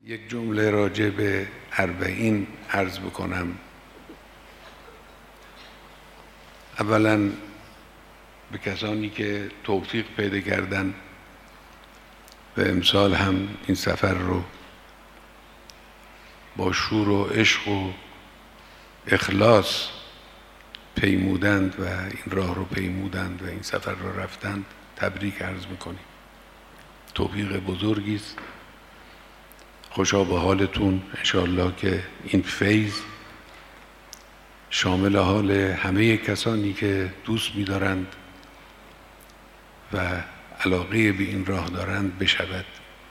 یک جمله راجع به اربعین عرض بکنم. اولا به کسانی که توفیق پیدا کردن و امسال هم این سفر رو با شور و عشق و اخلاص پیمودند و این راه رو پیمودند و این سفر رو رفتند، تبریک عرض میکنیم. توفیق بزرگی است. خوشا به حالتون. انشاءالله که این فیض شامل حال همه کسانی که دوست می‌دارند و علاقه به این راه دارند بشود.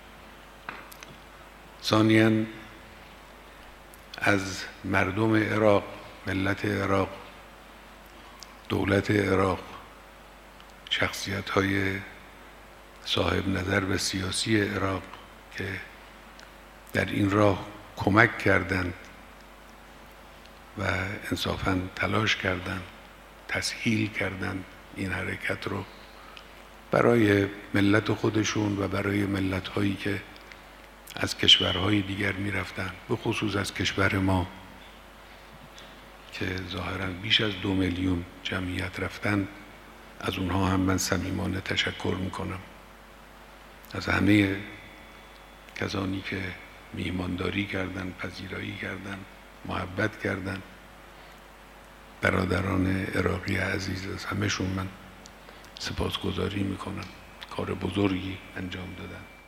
ثانیاً از مردم عراق، ملت عراق، دولت عراق، شخصیت‌های صاحب نظر و سیاسی عراق که در این راه کمک کردند و انصافاً تلاش کردند، تسهیل کردند این حرکت رو برای ملت خودشون و برای ملت‌هایی که از کشورهای دیگر می‌رفتند، به خصوص از کشور ما که ظاهراً بیش از 2 میلیون جمعیت رفتند. از اونها هم من صمیمانه تشکر میکنم. از همه کسانی که میهمانداری کردند، پذیرایی کردند، محبت کردند، برادران عراقی عزیز، از همهشون من سپاسگزاری میکنم. کار بزرگی انجام دادن.